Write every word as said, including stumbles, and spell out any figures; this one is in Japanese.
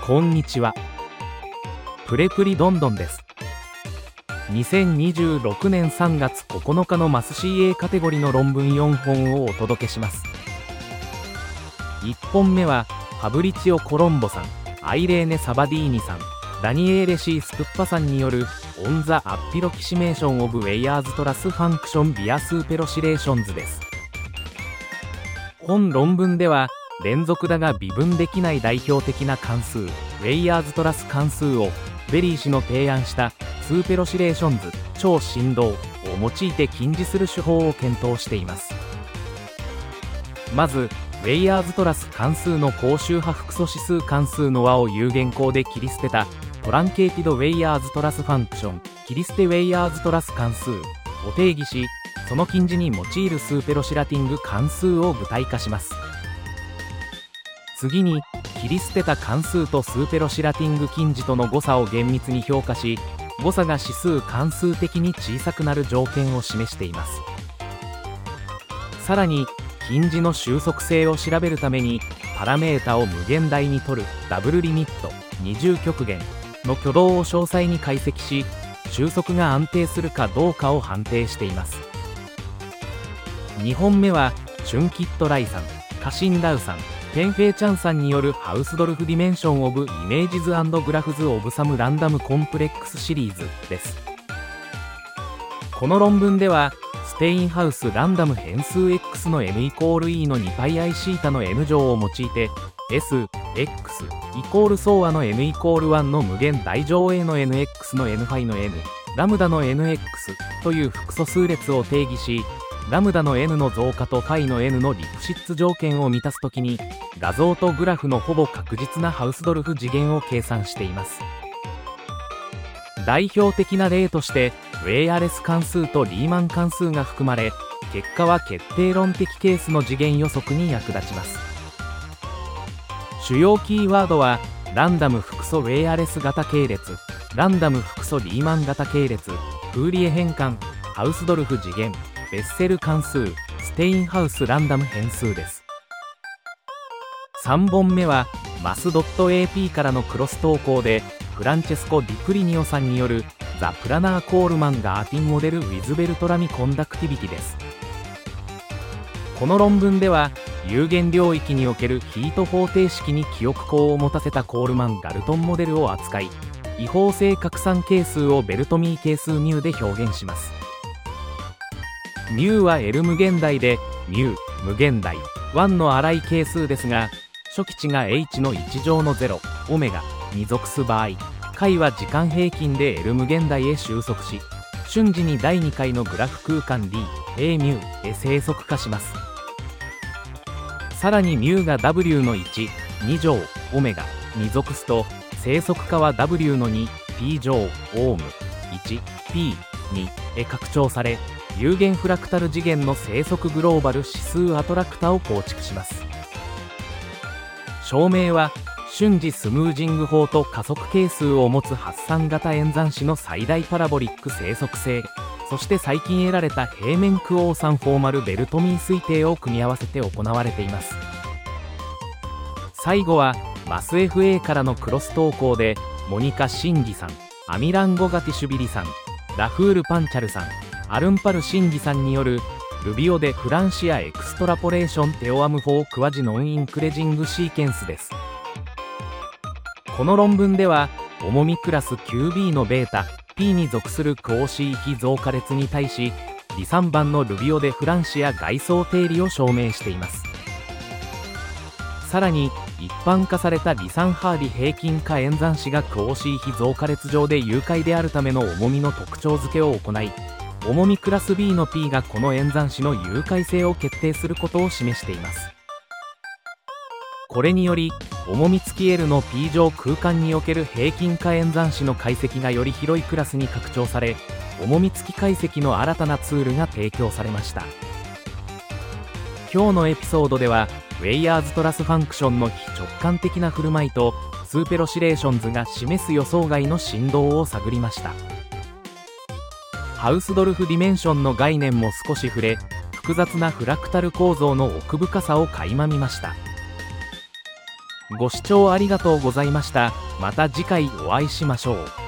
こんにちは。プレプリどんどんです。にせんにじゅうろくねんさんがつここのかのマス シーエー カテゴリの論文よんほんをお届けします。いっぽんめはファブリチオ・コロンボさん、アイレーネ・サバディーニさん、ダニエーレ・シー・スプッパさんによる On the Approximation of Weyer's Truss Function via Superoscillations です。本論文では連続だが微分できない代表的な関数ウェイヤーズトラス関数をベリー氏の提案したスーペロシレーションズ超振動を用いて近似する手法を検討しています。まずウェイヤーズトラス関数の高周波複素指数関数の和を有限項で切り捨てたトランケーティドウェイヤーズトラスファンクション切り捨てウェイヤーズトラス関数を定義し、その近似に用いるスーペロシラティング関数を具体化します。次に切り捨てた関数とスーペロシラティング近似との誤差を厳密に評価し、誤差が指数関数的に小さくなる条件を示しています。さらに近似の収束性を調べるためにパラメータを無限大に取るダブルリミット二重極限の挙動を詳細に解析し、収束が安定するかどうかを判定しています。にほんめはチュンキット・ライさん、カシン・ラウさん、ペンフェイ・チャンさんによるハウスドルフ・ディメンション・オブ・イメージズ・アンド・グラフズ・オブ・サム・ランダム・コンプレックスシリーズです。この論文ではステインハウスランダム変数 X の N イコール E の にパイアイ シータの N 乗を用いて S、X イコール相和の N イコールワンの無限大乗 A の エヌエックス の N ファイの N、ラムダの エヌエックス という複素数列を定義し、ラムダの N の増加とファイの N のリプシッツ条件を満たすときに画像とグラフのほぼ確実なハウスドルフ次元を計算しています。代表的な例としてウェイアレス関数とリーマン関数が含まれ、結果は決定論的ケースの次元予測に役立ちます。主要キーワードはランダム複素ウェイアレス型系列、ランダム複素リーマン型系列、フーリエ変換、ハウスドルフ次元、ベッセル関数、ステインハウスランダム変数です。さんぼんめはマス .ap からのクロス投稿でフランチェスコ・ディプリニオさんによるザ・プラナー・コールマン・ガーティンモデル・ウィズ・ベルトラミ・コンダクティビティです。この論文では有限領域におけるヒート方程式に記憶項を持たせたコールマン・ガルトンモデルを扱い、違法性拡散係数をベルトミー係数μで表現します。μは L 無限大で μ 無限大いちの粗い係数ですが、初期値が H のいち乗のゼロ、オメガに属す場合、解は時間平均で L 無限大へ収束し、瞬時にだいにかいのグラフ空間 D、Aμ へ生息化します。さらに μ が W のいち、に乗、オメガに属すと、生息化は W のに、P 乗、オーム、いち、P、にへ拡張され、有限フラクタル次元の生息グローバル指数アトラクタを構築します。証明は瞬時スムージング法と加速係数を持つ発散型演算子の最大パラボリック生息性、そして最近得られた平面クオーサンフォーマルベルトミー推定を組み合わせて行われています。最後はマス エフエー からのクロス投稿でモニカ・シンギさん、アミラン・ゴガティシュビリさん、ラフール・パンチャルさん、アルンパル・シンギさんによるルビオでフランシアエクストラポレーションテオアムフォークワジノンインクレジングシーケンスです。この論文では重みクラス キュービー のベータ P に属するクオーシー比増加列に対し離散版のルビオでフランシア外相定理を証明しています。さらに一般化された離散ハーリ平均化演算子がクオーシー比増加列上で有解であるための重みの特徴付けを行い、重みクラス B の P がこの演算子の有解性を決定することを示しています。これにより重み付き L の P 乗空間における平均化演算子の解析がより広いクラスに拡張され、重み付き解析の新たなツールが提供されました。今日のエピソードではウェイヤーズトラスファンクションの非直感的な振る舞いとスーペロシレーションズが示す予想外の振動を探りました。ハウスドルフディメンションの概念も少し触れ、複雑なフラクタル構造の奥深さを垣間見ました。 ご視聴ありがとうございました。また次回お会いしましょう。